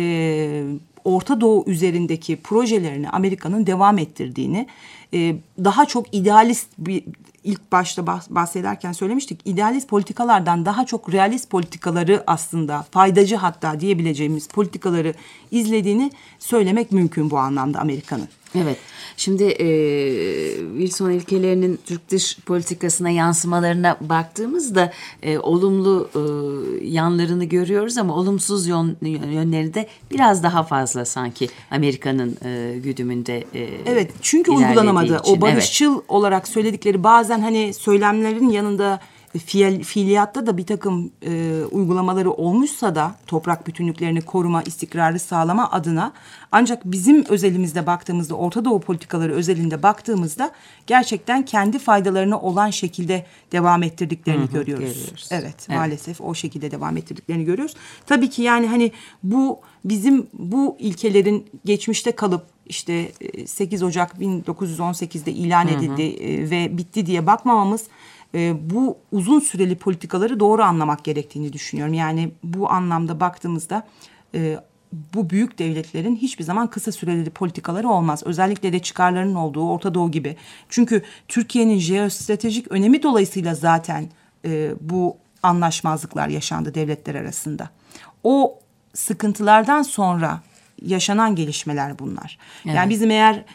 Orta Doğu üzerindeki projelerini Amerika'nın devam ettirdiğini, daha çok idealist bir, ilk başta bahsederken söylemiştik, idealist politikalardan daha çok realist politikaları, aslında faydacı hatta diyebileceğimiz politikaları izlediğini söylemek mümkün bu anlamda Amerika'nın. Evet. Şimdi Wilson ilkelerinin Türk dış politikasına yansımalarına baktığımızda olumlu yanlarını görüyoruz ama olumsuz yönleri de biraz daha fazla sanki Amerika'nın güdümünde. Evet, çünkü uygulanamadı. O barışçıl olarak söyledikleri bazen hani söylemlerin yanında fiiliyatta da bir takım uygulamaları olmuşsa da toprak bütünlüklerini koruma, istikrarı sağlama adına, ancak bizim özelimizde baktığımızda, Orta Doğu politikaları özelinde baktığımızda gerçekten kendi faydalarına olan şekilde devam ettirdiklerini görüyoruz. Evet, maalesef o şekilde devam ettirdiklerini görüyoruz. Tabii ki yani hani bu bizim bu ilkelerin geçmişte kalıp işte 8 Ocak 1918'de ilan edildi ve bitti diye bakmamamız, bu uzun süreli politikaları doğru anlamak gerektiğini düşünüyorum. Yani bu anlamda baktığımızda bu büyük devletlerin hiçbir zaman kısa süreli politikaları olmaz. Özellikle de çıkarlarının olduğu Orta Doğu gibi. Çünkü Türkiye'nin jeostratejik önemi dolayısıyla zaten bu anlaşmazlıklar yaşandı devletler arasında. O sıkıntılardan sonra yaşanan gelişmeler bunlar. Evet. Yani bizim eğer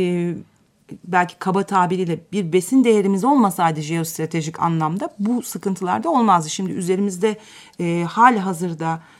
belki kaba tabiriyle bir besin değerimiz olmasaydı jeostratejik anlamda bu sıkıntılar da olmazdı. Şimdi üzerimizde hali hazırda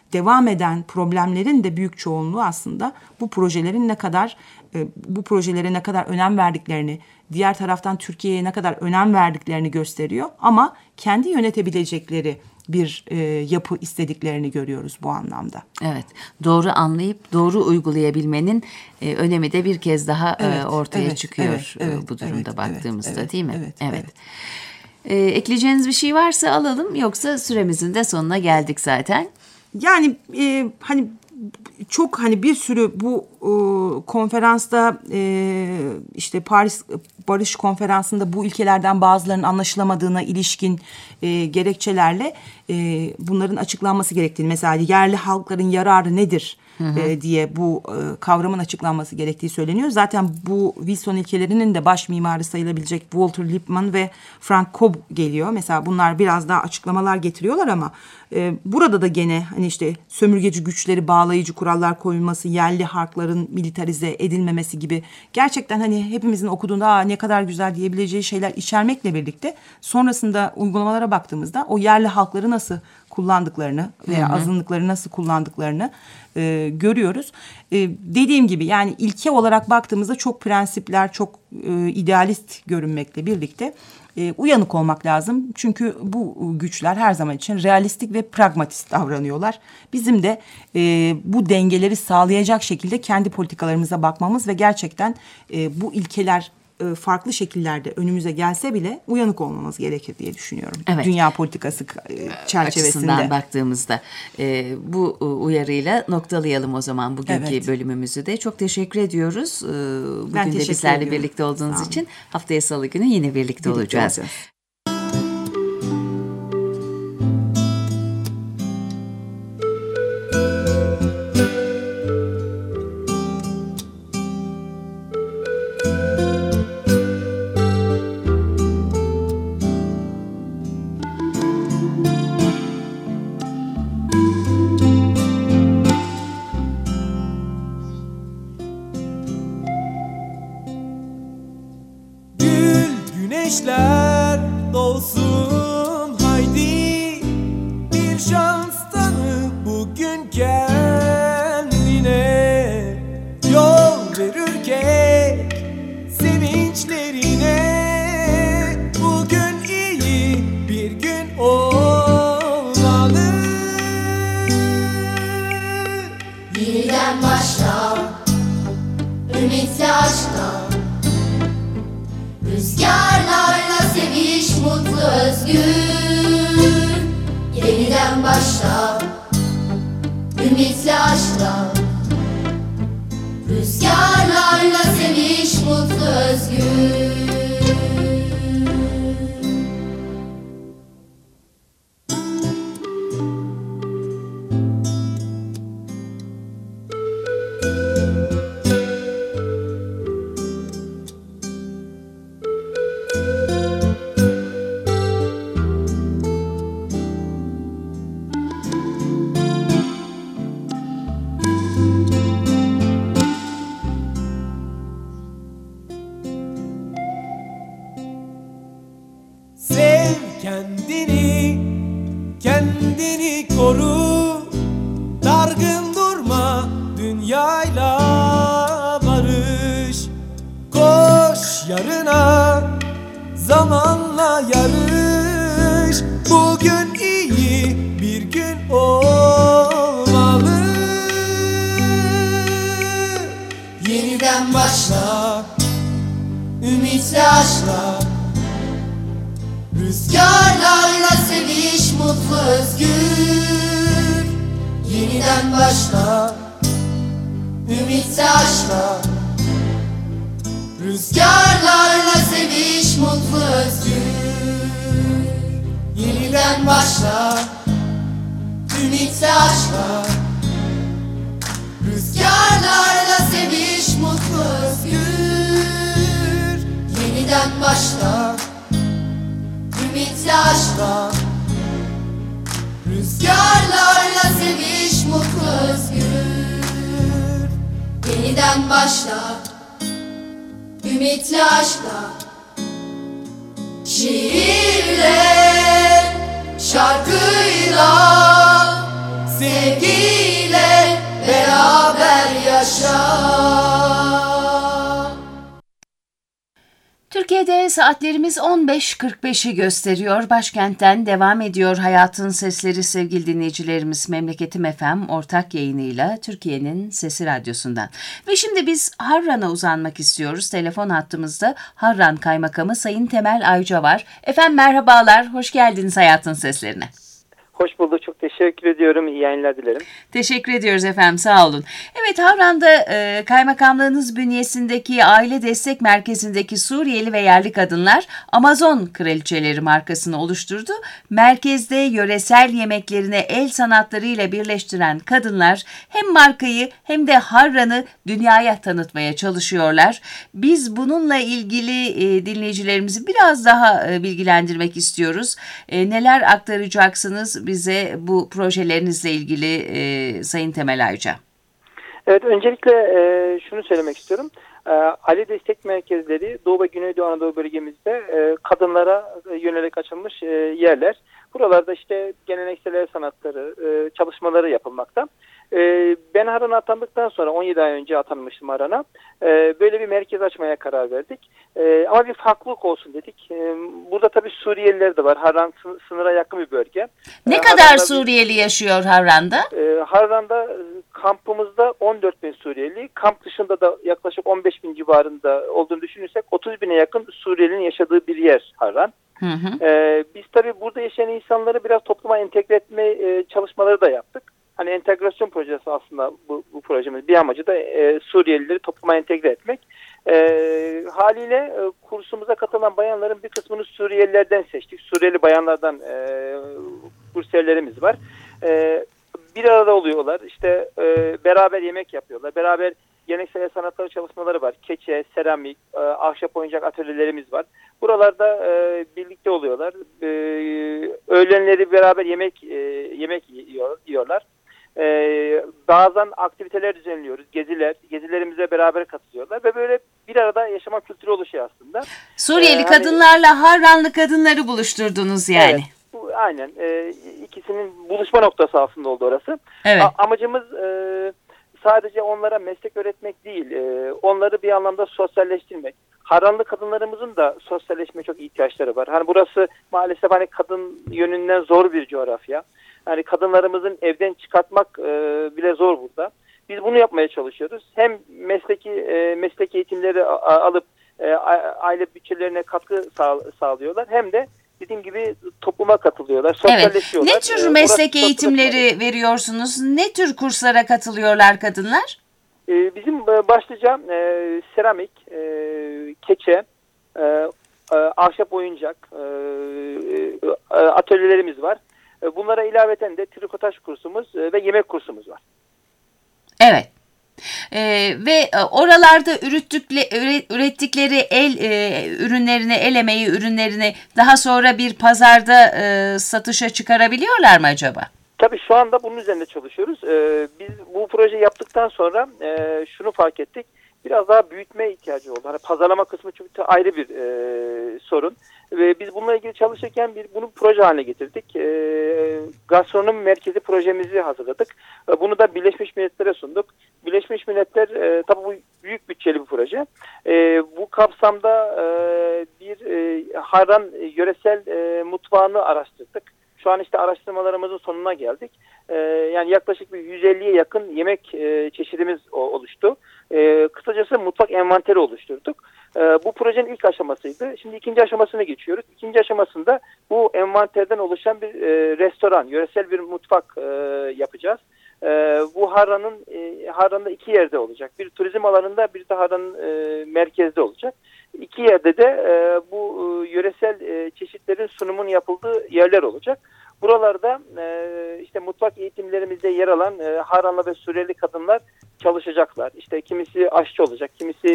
devam eden problemlerin de büyük çoğunluğu aslında bu projelerin bu projelere ne kadar önem verdiklerini, diğer taraftan Türkiye'ye ne kadar önem verdiklerini gösteriyor. Ama kendi yönetebilecekleri bir yapı istediklerini görüyoruz bu anlamda. Evet, doğru anlayıp doğru uygulayabilmenin önemi de bir kez daha ortaya çıkıyor bu durumda baktığımızda, değil mi? Evet. Ekleyeceğiniz bir şey varsa alalım, yoksa süremizin de sonuna geldik zaten. Yani hani çok bir sürü bu konferansta işte Paris Barış Konferansı'nda bu ilkelerden bazılarının anlaşılamadığına ilişkin gerekçelerle bunların açıklanması gerektiğini, mesela yerli halkların yararı nedir diye bu kavramın açıklanması gerektiği söyleniyor. Zaten bu Wilson ilkelerinin de baş mimarı sayılabilecek Walter Lippmann ve Frank Cobb geliyor. Mesela bunlar biraz daha açıklamalar getiriyorlar ama burada da gene hani işte sömürgeci güçleri bağlayıcı kurallar koyulması, yerli halkların militarize edilmemesi gibi gerçekten hani hepimizin okuduğunda ne kadar güzel diyebileceği şeyler içermekle birlikte sonrasında uygulamalara baktığımızda o yerli halkları nasıl kullandıklarını veya azınlıkları nasıl kullandıklarını görüyoruz. Dediğim gibi yani ilke olarak baktığımızda çok prensipler, çok idealist görünmekle birlikte uyanık olmak lazım. Çünkü bu güçler her zaman için realistik ve pragmatist davranıyorlar. Bizim de bu dengeleri sağlayacak şekilde kendi politikalarımıza bakmamız ve gerçekten bu ilkeler farklı şekillerde önümüze gelse bile uyanık olmamız gerekir diye düşünüyorum. Evet. Dünya politikası çerçevesinde. Açısından baktığımızda bu uyarıyla noktalayalım o zaman bugünkü bölümümüzü de. Çok teşekkür ediyoruz. Bugün de bizlerle birlikte olduğunuz için. Haftaya Salı günü yine birlikte olacağız. Güneşler doğsun haydi, bir şans tanı bugün kendine. Yol verirken sevinçlerine, bugün iyi bir gün olmalı. Yeniden başla, ümitle aşkla, rüzgarlarla seviş mutlu özgür. Yeniden başla, ümitle aşkla, rüzgarlarla seviş mutlu özgür. Sev kendini, kendini koru. Dargın durma, dünyayla barış. Koş yarına, zamanla yarış. Bugün iyi bir gün olmalı. Yeniden başla, ümitle aşkla, rüzgarlarla seviş mutlu özgür. Yeniden başla, ümitle aşkla, rüzgarlarla seviş mutlu özgür. Yeniden başla, ümitle aşkla, rüzgarlarla seviş mutlu özgür. Yeniden başla, ümitle aşkla, rüzgarlarla seviş mutlu özgür. Yeniden başla, ümitle aşkla, şiirle, şarkıyla, sevgiyle. yaşa. Türkiye'de saatlerimiz 15.45'i gösteriyor. Başkentten devam ediyor Hayatın Sesleri sevgili dinleyicilerimiz. Memleketim FM ortak yayınıyla Türkiye'nin Sesi Radyosu'ndan. Ve şimdi biz Harran'a uzanmak istiyoruz. Telefon hattımızda Harran Kaymakamı Sayın Temel Ayca var. Efendim merhabalar, hoş geldiniz Hayatın Seslerine. Hoş bulduk. Çok teşekkür ediyorum. İyi yayınlar dilerim. Teşekkür ediyoruz efendim. Sağ olun. Evet, Harran'da kaymakamlığınız bünyesindeki Aile Destek Merkezi'ndeki Suriyeli ve yerli kadınlar Amazon Kraliçeleri markasını oluşturdu. Merkezde yöresel yemeklerini el sanatlarıyla birleştiren kadınlar hem markayı hem de Harran'ı dünyaya tanıtmaya çalışıyorlar. Biz bununla ilgili dinleyicilerimizi biraz daha bilgilendirmek istiyoruz. Neler aktaracaksınız bize bu projelerinizle ilgili Sayın Temel Ayca? Evet, öncelikle şunu söylemek istiyorum. Aile Destek Merkezleri Doğu ve Güneydoğu Anadolu bölgemizde kadınlara yönelik açılmış yerler. Buralarda işte geleneksel el sanatları çalışmaları yapılmakta. Ben Harran'a atandıktan sonra 17 ay önce atanmıştım Harran'a. Böyle bir merkez açmaya karar verdik. Ama bir farklılık olsun dedik. Burada tabii Suriyeliler de var. Harran sınıra yakın bir bölge. Ne kadar Suriyeli yaşıyor Harran'da? Harran'da kampımızda 14 bin Suriyeli, kamp dışında da yaklaşık 15 bin civarında olduğunu düşünürsek 30 bine yakın Suriyelinin yaşadığı bir yer Harran. Biz tabii burada yaşayan insanları biraz topluma entegre etme çalışmaları da yaptık. Hani entegrasyon projesi aslında bu projemiz. Bir amacı da Suriyelileri topluma entegre etmek. Haliyle kursumuza katılan bayanların bir kısmını Suriyelilerden seçtik. Suriyeli bayanlardan kursiyerlerimiz var. Bir arada oluyorlar. İşte beraber yemek yapıyorlar. Beraber geleneksel sanatları çalışmaları var. Keçe, seramik, ahşap oyuncak atölyelerimiz var. Buralarda birlikte oluyorlar. Öğlenleri beraber yemek yiyorlar. Bazen aktiviteler düzenliyoruz. Gezilerimize beraber katılıyorlar ve böyle bir arada yaşama kültürü oluşuyor aslında. Suriyeli kadınlarla Harranlı kadınları buluşturdunuz yani. Evet, aynen. İkisinin buluşma noktası aslında oldu orası. Evet. Amacımız sadece onlara meslek öğretmek değil, onları bir anlamda sosyalleştirmek. Harranlı kadınlarımızın da sosyalleşmeye çok ihtiyaçları var. Hani burası maalesef hani kadın yönünden zor bir coğrafya. Yani kadınlarımızın evden çıkartmak bile zor burada. Biz bunu yapmaya çalışıyoruz. Hem meslek eğitimleri alıp aile bütçelerine katkı sağlıyorlar. Hem de dediğim gibi topluma katılıyorlar, sosyalleşiyorlar. Ne tür meslek eğitimleri veriyorsunuz? Ne tür kurslara katılıyorlar kadınlar? Bizim başlıca seramik, keçe, ahşap oyuncak atölyelerimiz var. Bunlara ilaveten de trikotaj kursumuz ve yemek kursumuz var. Evet. Ve oralarda ürettikleri el emeği ürünlerini daha sonra bir pazarda satışa çıkarabiliyorlar mı acaba? Tabii şu anda bunun üzerinde çalışıyoruz. Biz bu proje yaptıktan sonra şunu fark ettik. Biraz daha büyütmeye ihtiyacı oldu. Hani pazarlama kısmı çok ayrı bir sorun. Ve biz bununla ilgili çalışırken bunu proje haline getirdik. Gastronomi merkezi projemizi hazırladık. Bunu da Birleşmiş Milletler'e sunduk. Birleşmiş Milletler tabii bu büyük bütçeli bir proje. Bu kapsamda bir Harran yöresel mutfağını araştırdık. Şu an işte araştırmalarımızın sonuna geldik. Yani yaklaşık bir 150'ye yakın yemek çeşidimiz oluştu. Kısacası mutfak envanteri oluşturduk. Bu projenin ilk aşamasıydı. Şimdi ikinci aşamasına geçiyoruz. İkinci aşamasında bu envanterden oluşan bir restoran, yöresel bir mutfak yapacağız. Bu Harran'da iki yerde olacak. Bir turizm alanında, bir de Harran'ın merkezde olacak. İki yerde de bu yöresel çeşitlerin sunumun yapıldığı yerler olacak. Buralarda işte mutfak eğitimlerimizde yer alan Harranlı ve Suriyeli kadınlar çalışacaklar. İşte kimisi aşçı olacak, kimisi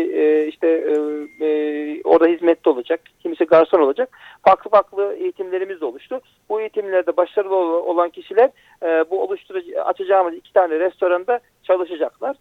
orada hizmetli olacak, kimisi garson olacak. Farklı eğitimlerimiz de oluştu. Bu eğitimlerde başarılı olan kişiler bu açacağımız 2 tane restoranda çalışacaklar.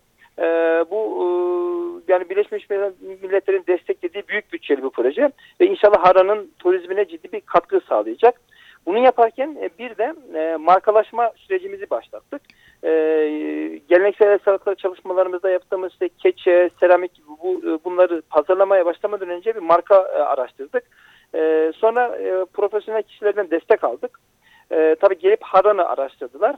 Yani Birleşmiş Milletler'in desteklediği büyük bütçeli bir proje ve inşallah Harran'ın turizmine ciddi bir katkı sağlayacak. Bunu yaparken bir de markalaşma sürecimizi başlattık. geleneksel el sanatları çalışmalarımızda yaptığımız işte keçe, seramik gibi bunları pazarlamaya başlamadan önce bir marka araştırdık. Sonra profesyonel kişilerden destek aldık. Tabii gelip Harran'ı araştırdılar.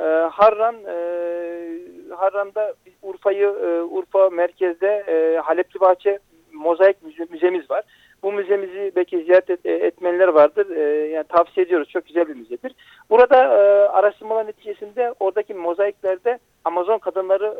Harran'da Urfa merkezde Halepli Bahçe Mozaik Müzemiz var. Bu müzemizi belki ziyaret etmeyenler vardır. Yani tavsiye ediyoruz. Çok güzel bir müzedir. Burada araştırmalar neticesinde oradaki mozaiklerde Amazon kadınları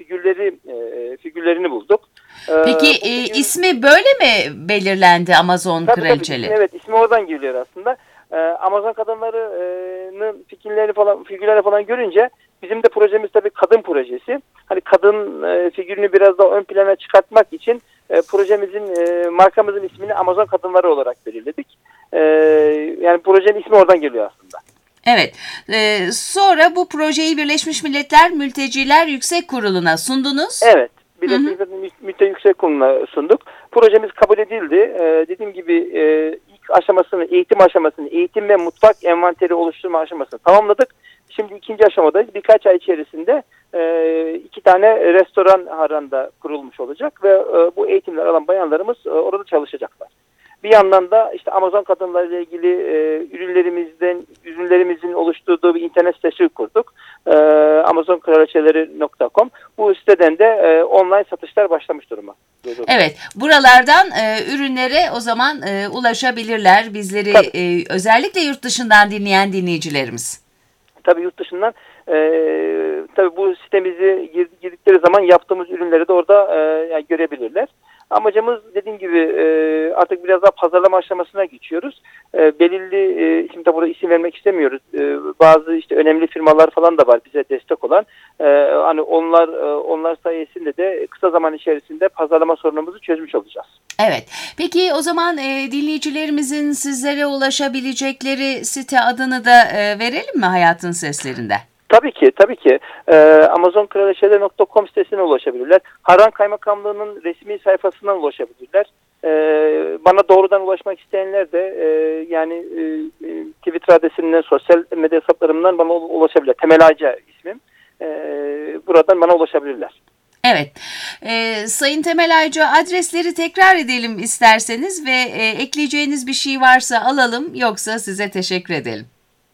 figürlerini bulduk. Peki ismi böyle mi belirlendi Amazon kraliçeleri? Tabii, evet, ismi oradan geliyor aslında. Amazon kadınlarının figürleri falan görünce bizim de projemiz tabii kadın projesi. Hani kadın figürünü biraz daha ön plana çıkartmak için markamızın ismini Amazon kadınları olarak belirledik. Yani projenin ismi oradan geliyor aslında. Evet. Sonra bu projeyi Birleşmiş Milletler Mülteciler Yüksek Kurulu'na sundunuz. Evet. Birleşmiş Milletler Yüksek Kurulu'na sunduk. Projemiz kabul edildi. Dediğim gibi ilk aşamasını, eğitim ve mutfak envanteri oluşturma aşamasını tamamladık. Şimdi ikinci aşamadayız. Birkaç ay içerisinde 2 tane restoran Harran'da kurulmuş olacak ve bu eğitimler alan bayanlarımız orada çalışacaklar. Bir yandan da işte Amazon kadınlarıyla ilgili ürünlerimizin oluşturduğu bir internet sitesi kurduk. amazonkraliçeleri.com. Bu siteden de online satışlar başlamış duruma. Evet, buralardan ürünlere o zaman ulaşabilirler bizleri özellikle yurt dışından dinleyen dinleyicilerimiz. Tabii yurt dışından tabii bu sitemizi girdikleri zaman yaptığımız ürünleri de orada yani görebilirler. Amacımız dediğim gibi artık biraz daha pazarlama aşamasına geçiyoruz. Belirli, şimdi de burada isim vermek istemiyoruz. Bazı işte önemli firmalar falan da var bize destek olan. Hani onlar sayesinde de kısa zaman içerisinde pazarlama sorunumuzu çözmüş olacağız. Evet. Peki o zaman dinleyicilerimizin sizlere ulaşabilecekleri site adını da verelim mi Hayatın Seslerinde? Tabii ki. amazonkraliçeleri.com sitesine ulaşabilirler. Harran Kaymakamlığı'nın resmi sayfasından ulaşabilirler. Bana doğrudan ulaşmak isteyenler de Twitter adresimden, sosyal medya hesaplarımdan bana ulaşabilirler. Temel Ayca ismim. Buradan bana ulaşabilirler. Evet. Sayın Temel Ayca, adresleri tekrar edelim isterseniz ve ekleyeceğiniz bir şey varsa alalım, yoksa size teşekkür edelim.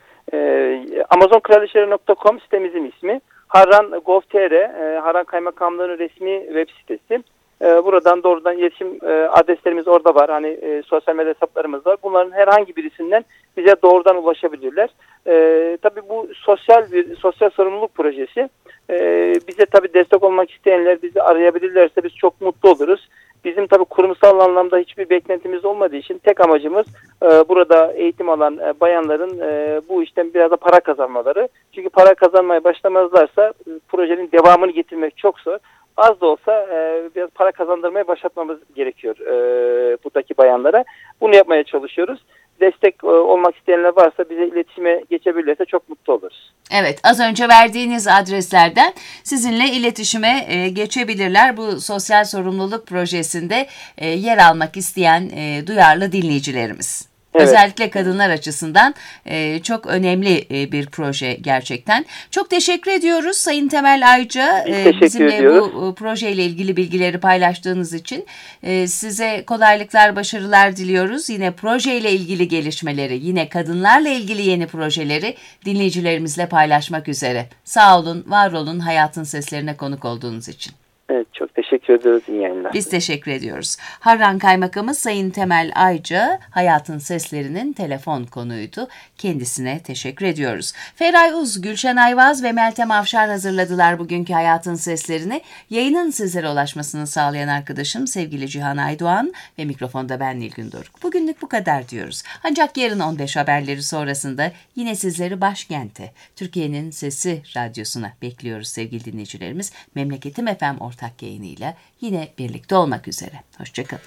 amazonkraliçeleri.com sitemizin ismi. Harran.gov.tr, Harran Kaymakamlığı'nın resmi web sitesi. Buradan doğrudan iletişim adreslerimiz orada var. Hani sosyal medya hesaplarımız var. Bunların herhangi birisinden bize doğrudan ulaşabilirler. Tabii bu sosyal sorumluluk projesi. Bize tabii destek olmak isteyenler bizi arayabilirlerse biz çok mutlu oluruz. Bizim tabii kurumsal anlamda hiçbir beklentimiz olmadığı için tek amacımız burada eğitim alan bayanların bu işten biraz da para kazanmaları. Çünkü para kazanmaya başlamazlarsa projenin devamını getirmek çok zor. Az da olsa biraz para kazandırmaya başlatmamız gerekiyor buradaki bayanlara. Bunu yapmaya çalışıyoruz. Destek olmak isteyenler varsa bize iletişime geçebilirlerse çok mutlu oluruz. Evet, az önce verdiğiniz adreslerden sizinle iletişime geçebilirler. Bu sosyal sorumluluk projesinde yer almak isteyen duyarlı dinleyicilerimiz. Evet. Özellikle kadınlar açısından çok önemli bir proje gerçekten. Çok teşekkür ediyoruz Sayın Temel Ayca. Bizimle bu projeyle ilgili bilgileri paylaştığınız için. Size kolaylıklar, başarılar diliyoruz. Yine projeyle ilgili gelişmeleri, yine kadınlarla ilgili yeni projeleri dinleyicilerimizle paylaşmak üzere. Sağ olun, var olun, Hayatın Seslerine konuk olduğunuz için. Evet, çok teşekkür ediyoruz. İyi yayınlar. Biz teşekkür ediyoruz. Harran Kaymakamı Sayın Temel Ayca, Hayatın Seslerinin telefon konuğuydu. Kendisine teşekkür ediyoruz. Feray Uz, Gülşen Ayvaz ve Meltem Afşar hazırladılar bugünkü Hayatın Seslerini. Yayının sizlere ulaşmasını sağlayan arkadaşım sevgili Cihan Aydoğan ve mikrofonda ben Nilgün Doruk. Bugünlük bu kadar diyoruz. Ancak yarın 15 haberleri sonrasında yine sizleri başkente, Türkiye'nin Sesi Radyosu'na bekliyoruz sevgili dinleyicilerimiz. Memleketim FM ortak yayınıyla yine birlikte olmak üzere. Hoşçakalın.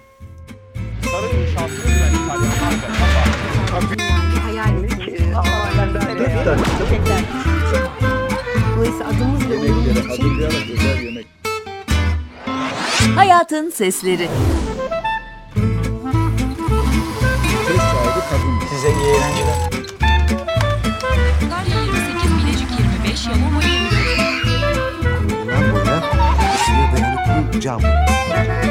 Hayatın Sesleri. Size iyi eğlenceler. Darya 28, Bilecik 25, Yalova 24. Cam.